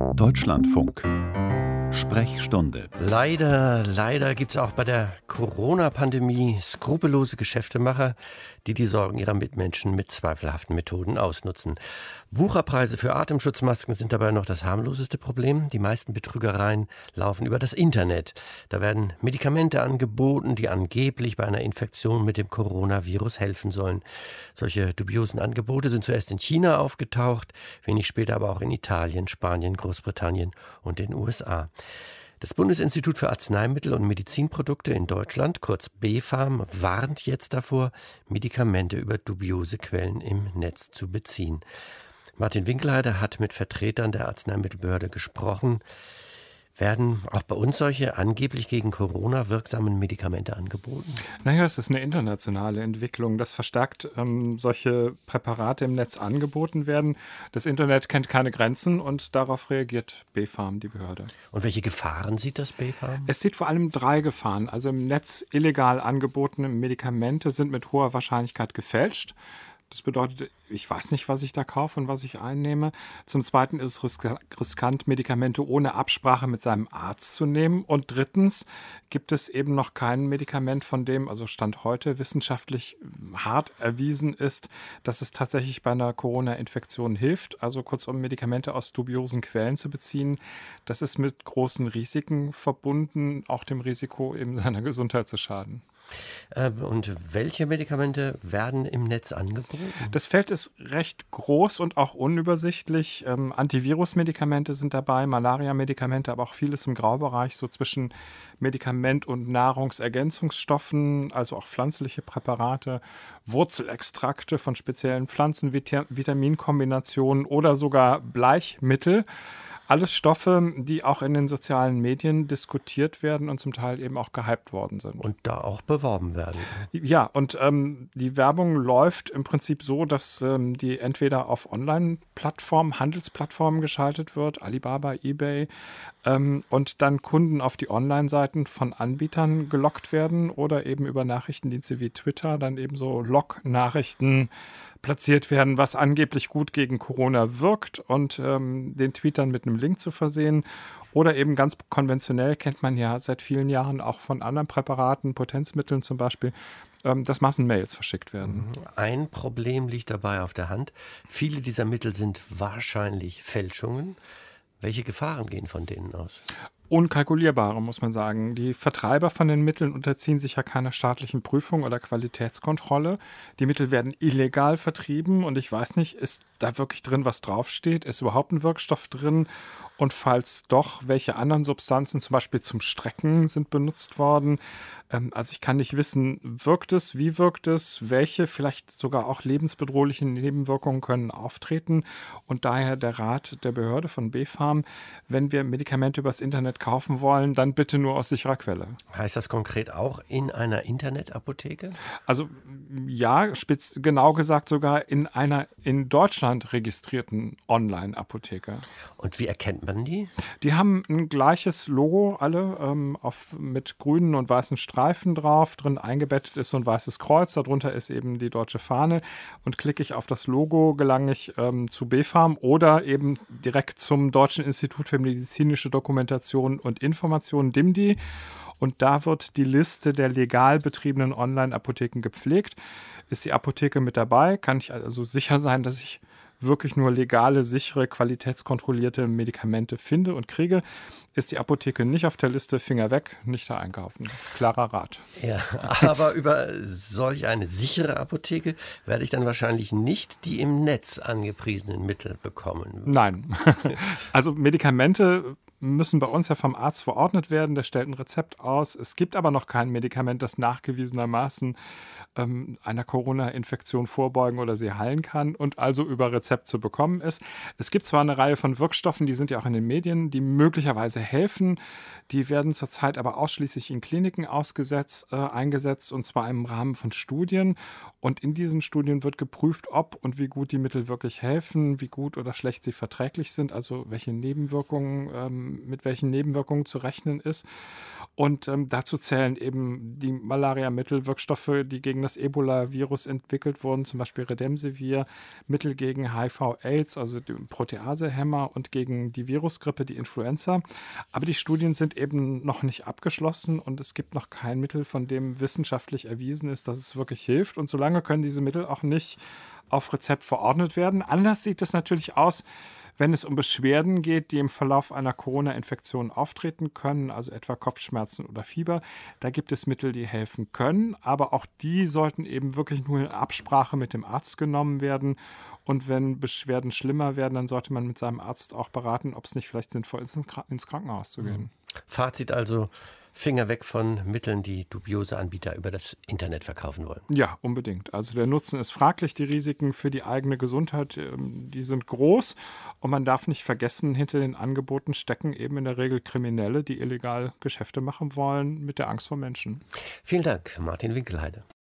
Deutschlandfunk. Sprechstunde. Leider gibt es auch bei der Corona-Pandemie skrupellose Geschäftemacher, die die Sorgen ihrer Mitmenschen mit zweifelhaften Methoden ausnutzen. Wucherpreise für Atemschutzmasken sind dabei noch das harmloseste Problem. Die meisten Betrügereien laufen über das Internet. Da werden Medikamente angeboten, die angeblich bei einer Infektion mit dem Coronavirus helfen sollen. Solche dubiosen Angebote sind zuerst in China aufgetaucht, wenig später aber auch in Italien, Spanien, Großbritannien und den USA. Das Bundesinstitut für Arzneimittel und Medizinprodukte in Deutschland, kurz BfArM, warnt jetzt davor, Medikamente über dubiose Quellen im Netz zu beziehen. Martin Winkelheide hat mit Vertretern der Arzneimittelbehörde gesprochen. Werden auch bei uns solche angeblich gegen Corona wirksamen Medikamente angeboten? Naja, es ist eine internationale Entwicklung, dass verstärkt solche Präparate im Netz angeboten werden. Das Internet kennt keine Grenzen und darauf reagiert BfArM, die Behörde. Und welche Gefahren sieht das BfArM? Es sieht vor allem 3 Gefahren. Also im Netz illegal angebotene Medikamente sind mit hoher Wahrscheinlichkeit gefälscht. Das bedeutet, ich weiß nicht, was ich da kaufe und was ich einnehme. Zum Zweiten ist es riskant, Medikamente ohne Absprache mit seinem Arzt zu nehmen. Und drittens gibt es eben noch kein Medikament, von dem, also Stand heute, wissenschaftlich hart erwiesen ist, dass es tatsächlich bei einer Corona-Infektion hilft. Also kurzum, Medikamente aus dubiosen Quellen zu beziehen, das ist mit großen Risiken verbunden, auch dem Risiko, eben seiner Gesundheit zu schaden. Und welche Medikamente werden im Netz angeboten? Das Feld ist recht groß und auch unübersichtlich. Antivirus-Medikamente sind dabei, Malaria-Medikamente, aber auch vieles im Graubereich, so zwischen Medikament und Nahrungsergänzungsstoffen, also auch pflanzliche Präparate, Wurzelextrakte von speziellen Pflanzen, Vitaminkombinationen oder sogar Bleichmittel. Alles Stoffe, die auch in den sozialen Medien diskutiert werden und zum Teil eben auch gehypt worden sind. Und da auch beworben werden. Ja, und die Werbung läuft im Prinzip so, dass die entweder auf Online-Plattformen, Handelsplattformen geschaltet wird, Alibaba, eBay, und dann Kunden auf die Online-Seiten von Anbietern gelockt werden oder eben über Nachrichtendienste wie Twitter dann eben so Log-Nachrichten platziert werden, was angeblich gut gegen Corona wirkt und den Tweet dann mit einem Link zu versehen. Oder eben ganz konventionell kennt man ja seit vielen Jahren auch von anderen Präparaten, Potenzmitteln zum Beispiel, dass Massenmails verschickt werden. Ein Problem liegt dabei auf der Hand. Viele dieser Mittel sind wahrscheinlich Fälschungen. Welche Gefahren gehen von denen aus? Unkalkulierbare, muss man sagen. Die Vertreiber von den Mitteln unterziehen sich ja keiner staatlichen Prüfung oder Qualitätskontrolle. Die Mittel werden illegal vertrieben und ich weiß nicht, ist da wirklich drin, was draufsteht? Ist überhaupt ein Wirkstoff drin? Und falls doch, welche anderen Substanzen, zum Beispiel zum Strecken, sind benutzt worden? Also ich kann nicht wissen, wirkt es, wie wirkt es, welche vielleicht sogar auch lebensbedrohliche Nebenwirkungen können auftreten. Und daher der Rat der Behörde von BfArM, wenn wir Medikamente übers Internet kaufen wollen, dann bitte nur aus sicherer Quelle. Heißt das konkret auch in einer Internetapotheke? Also ja, genau gesagt sogar in einer in Deutschland registrierten Online-Apotheke. Und wie erkennt man die? Die haben ein gleiches Logo, alle mit grünen und weißen Streifen drauf. Drin eingebettet ist so ein weißes Kreuz, darunter ist eben die deutsche Fahne. Und klicke ich auf das Logo, gelange ich zu BfArM oder eben direkt zum Deutschen Institut für medizinische Dokumentation und Information, DIMDI. Und da wird die Liste der legal betriebenen Online-Apotheken gepflegt. Ist die Apotheke mit dabei, kann ich also sicher sein, dass ich wirklich nur legale, sichere, qualitätskontrollierte Medikamente finde und kriege. Ist die Apotheke nicht auf der Liste, Finger weg, nicht da einkaufen. Klarer Rat. Ja, aber über solch eine sichere Apotheke werde ich dann wahrscheinlich nicht die im Netz angepriesenen Mittel bekommen. Nein. Also Medikamente müssen bei uns ja vom Arzt verordnet werden. Der stellt ein Rezept aus. Es gibt aber noch kein Medikament, das nachgewiesenermaßen einer Corona-Infektion vorbeugen oder sie heilen kann und also über Rezept zu bekommen ist. Es gibt zwar eine Reihe von Wirkstoffen, die sind ja auch in den Medien, die möglicherweise helfen. Die werden zurzeit aber ausschließlich in Kliniken eingesetzt und zwar im Rahmen von Studien. Und in diesen Studien wird geprüft, ob und wie gut die Mittel wirklich helfen, wie gut oder schlecht sie verträglich sind, also welche Nebenwirkungen mit welchen Nebenwirkungen zu rechnen ist. Und dazu zählen eben die Malaria-Mittel, Wirkstoffe, die gegen das Ebola-Virus entwickelt wurden, zum Beispiel Remdesivir, Mittel gegen HIV-Aids, also die Proteasehemmer und gegen die Virusgrippe, die Influenza. Aber die Studien sind eben noch nicht abgeschlossen und es gibt noch kein Mittel, von dem wissenschaftlich erwiesen ist, dass es wirklich hilft. Und solange können diese Mittel auch nicht auf Rezept verordnet werden. Anders sieht es natürlich aus, wenn es um Beschwerden geht, die im Verlauf einer Corona-Infektion auftreten können, also etwa Kopfschmerzen oder Fieber. Da gibt es Mittel, die helfen können, aber auch die sollten eben wirklich nur in Absprache mit dem Arzt genommen werden. Und wenn Beschwerden schlimmer werden, dann sollte man mit seinem Arzt auch beraten, ob es nicht vielleicht sinnvoll ist, ins Krankenhaus zu gehen. Fazit also: Finger weg von Mitteln, die dubiose Anbieter über das Internet verkaufen wollen. Ja, unbedingt. Also der Nutzen ist fraglich, die Risiken für die eigene Gesundheit, die sind groß. Und man darf nicht vergessen, hinter den Angeboten stecken eben in der Regel Kriminelle, die illegal Geschäfte machen wollen mit der Angst vor Menschen. Vielen Dank, Martin Winkelheide.